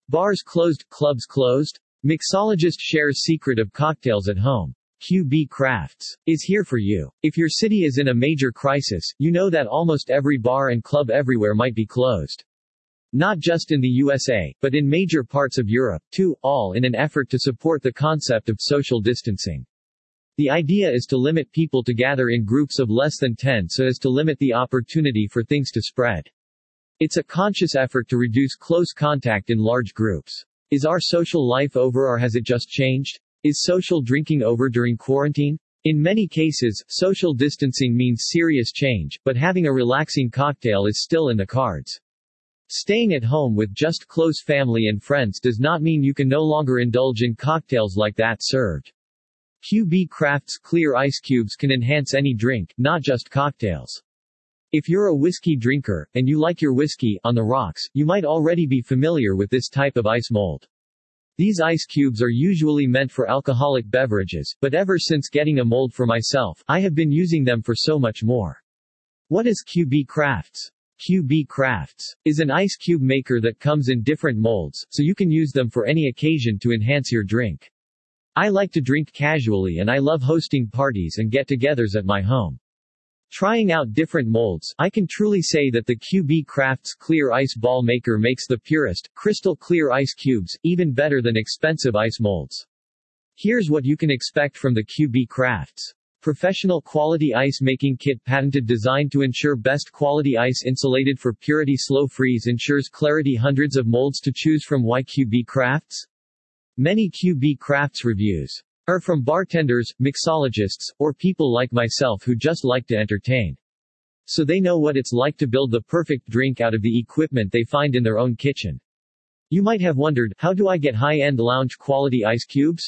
Bars closed, clubs closed? Mixologist shares secret of cocktails at home. QB Crafts is here for you. If your city is in a major crisis, you know that almost every bar and club everywhere might be closed. Not just in the USA, but in major parts of Europe, too, all in an effort to support the concept of social distancing. The idea is to limit people to gather in groups of less than 10 so as to limit the opportunity for things to spread. It's a conscious effort to reduce close contact in large groups. Is our social life over or has it just changed? Is social drinking over during quarantine? In many cases, social distancing means serious change, but having a relaxing cocktail is still in the cards. Staying at home with just close family and friends does not mean you can no longer indulge in cocktails like that served. QB Crafts clear ice cubes can enhance any drink, not just cocktails. If you're a whiskey drinker, and you like your whiskey on the rocks, you might already be familiar with this type of ice mold. These ice cubes are usually meant for alcoholic beverages, but ever since getting a mold for myself, I have been using them for so much more. What is QB Crafts? QB Crafts is an ice cube maker that comes in different molds, so you can use them for any occasion to enhance your drink. I like to drink casually and I love hosting parties and get-togethers at my home. Trying out different molds, I can truly say that the QB Crafts Clear Ice Ball Maker makes the purest, crystal clear ice cubes, even better than expensive ice molds. Here's what you can expect from the QB Crafts. Professional quality ice making kit patented designed to ensure best quality ice insulated for purity slow freeze ensures clarity hundreds of molds to choose from. Why QB Crafts? Many QB Crafts reviews are from bartenders, mixologists, or people like myself who just like to entertain. So they know what it's like to build the perfect drink out of the equipment they find in their own kitchen. You might have wondered, how do I get high-end lounge quality ice cubes?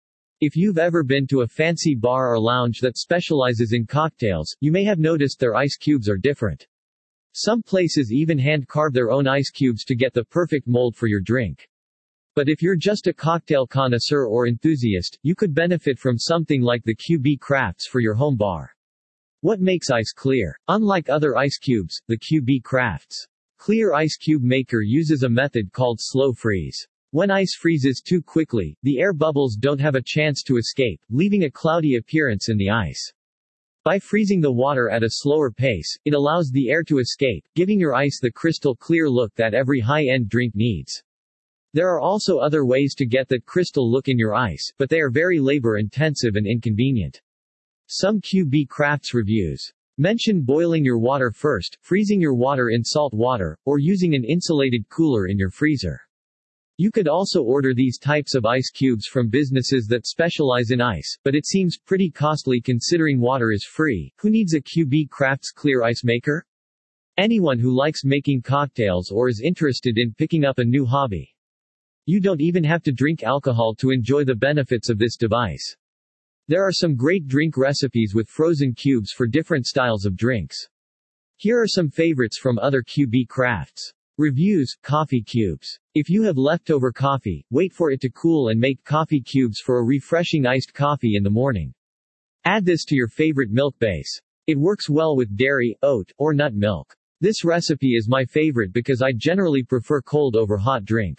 If you've ever been to a fancy bar or lounge that specializes in cocktails, you may have noticed their ice cubes are different. Some places even hand-carve their own ice cubes to get the perfect mold for your drink. But if you're just a cocktail connoisseur or enthusiast, you could benefit from something like the QB Crafts for your home bar. What makes ice clear? Unlike other ice cubes, the QB Crafts Clear Ice Cube Maker uses a method called slow freeze. When ice freezes too quickly, the air bubbles don't have a chance to escape, leaving a cloudy appearance in the ice. By freezing the water at a slower pace, it allows the air to escape, giving your ice the crystal clear look that every high-end drink needs. There are also other ways to get that crystal look in your ice, but they are very labor-intensive and inconvenient. Some QB Crafts reviews mention boiling your water first, freezing your water in salt water, or using an insulated cooler in your freezer. You could also order these types of ice cubes from businesses that specialize in ice, but it seems pretty costly considering water is free. Who needs a QB Crafts Clear Ice Maker? Anyone who likes making cocktails or is interested in picking up a new hobby. You don't even have to drink alcohol to enjoy the benefits of this device. There are some great drink recipes with frozen cubes for different styles of drinks. Here are some favorites from other QB Crafts reviews. Coffee cubes. If you have leftover coffee, wait for it to cool and make coffee cubes for a refreshing iced coffee in the morning. Add this to your favorite milk base. It works well with dairy, oat, or nut milk. This recipe is my favorite because I generally prefer cold over hot drinks.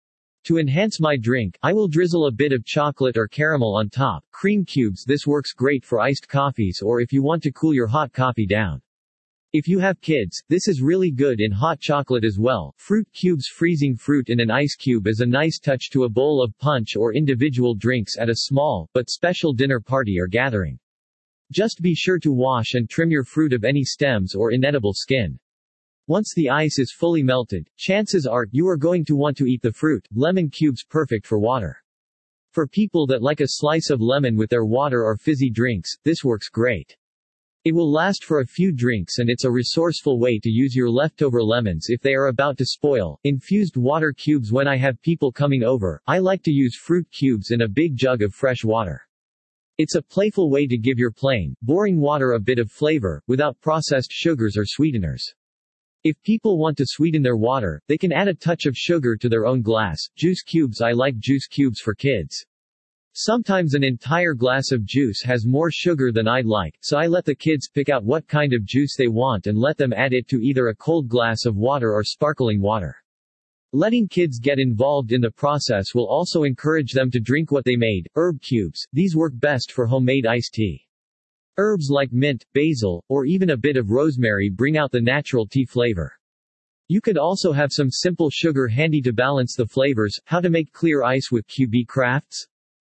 To enhance my drink, I will drizzle a bit of chocolate or caramel on top. Cream cubes. This works great for iced coffees or if you want to cool your hot coffee down. If you have kids, this is really good in hot chocolate as well. Fruit cubes. Freezing fruit in an ice cube is a nice touch to a bowl of punch or individual drinks at a small, but special dinner party or gathering. Just be sure to wash and trim your fruit of any stems or inedible skin. Once the ice is fully melted, chances are, you are going to want to eat the fruit. Lemon cubes. Perfect for water. For people that like a slice of lemon with their water or fizzy drinks, this works great. It will last for a few drinks and it's a resourceful way to use your leftover lemons if they are about to spoil. Infused water cubes. When I have people coming over, I like to use fruit cubes in a big jug of fresh water. It's a playful way to give your plain, boring water a bit of flavor, without processed sugars or sweeteners. If people want to sweeten their water, they can add a touch of sugar to their own glass. Juice cubes. I like juice cubes for kids. Sometimes an entire glass of juice has more sugar than I'd like, so I let the kids pick out what kind of juice they want and let them add it to either a cold glass of water or sparkling water. Letting kids get involved in the process will also encourage them to drink what they made. Herb cubes. These work best for homemade iced tea. Herbs like mint, basil, or even a bit of rosemary bring out the natural tea flavor. You could also have some simple sugar handy to balance the flavors. How to make clear ice with QB Crafts?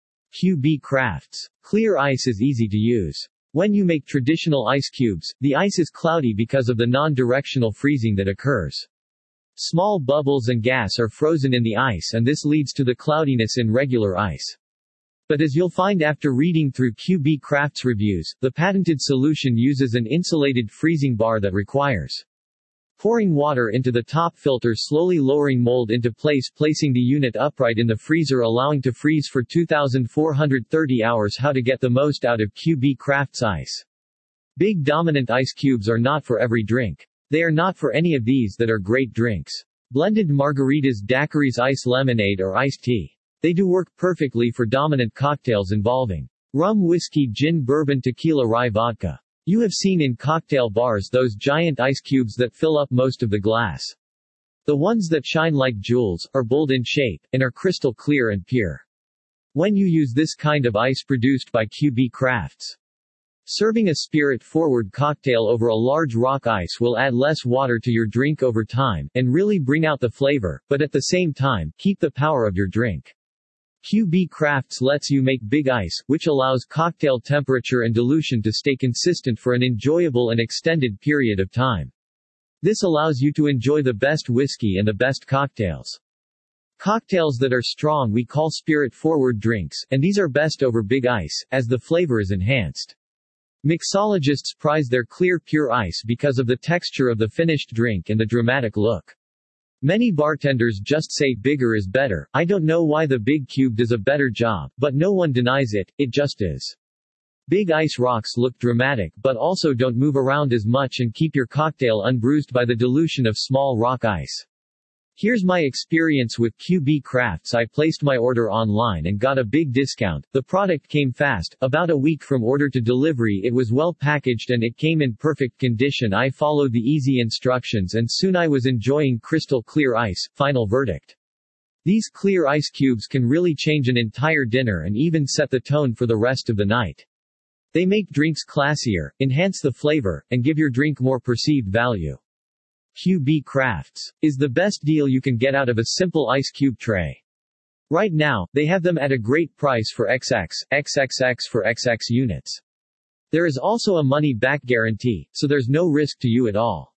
QB Crafts. Clear ice is easy to use. When you make traditional ice cubes, the ice is cloudy because of the non-directional freezing that occurs. Small bubbles and gas are frozen in the ice, and this leads to the cloudiness in regular ice. But as you'll find after reading through QB Crafts reviews, the patented solution uses an insulated freezing bar that requires pouring water into the top filter, slowly lowering mold into place, placing the unit upright in the freezer, allowing to freeze for 2,430 hours. How to get the most out of QB Crafts ice. Big dominant ice cubes are not for every drink. They are not for any of these that are great drinks. Blended margaritas, daiquiris, iced lemonade, or iced tea. They do work perfectly for dominant cocktails involving rum, whiskey, gin, bourbon, tequila, rye, vodka. You have seen in cocktail bars those giant ice cubes that fill up most of the glass. The ones that shine like jewels, are bold in shape, and are crystal clear and pure. When you use this kind of ice produced by QB Crafts, serving a spirit-forward cocktail over a large rock ice will add less water to your drink over time, and really bring out the flavor, but at the same time, keep the power of your drink. QB Crafts lets you make big ice, which allows cocktail temperature and dilution to stay consistent for an enjoyable and extended period of time. This allows you to enjoy the best whiskey and the best cocktails. Cocktails that are strong we call spirit-forward drinks, and these are best over big ice, as the flavor is enhanced. Mixologists prize their clear, pure ice because of the texture of the finished drink and the dramatic look. Many bartenders just say bigger is better. I don't know why the big cube does a better job, but no one denies it, it just is. Big ice rocks look dramatic but also don't move around as much and keep your cocktail unbruised by the dilution of small rock ice. Here's my experience with QB Crafts. I placed my order online and got a big discount. The product came fast, about a week from order to delivery. It was well packaged and it came in perfect condition. I followed the easy instructions and soon I was enjoying crystal clear ice. Final verdict. These clear ice cubes can really change an entire dinner and even set the tone for the rest of the night. They make drinks classier, enhance the flavor, and give your drink more perceived value. QB Crafts is the best deal you can get out of a simple ice cube tray. Right now, they have them at a great price for XXX for XX units. There is also a money-back guarantee, so there's no risk to you at all.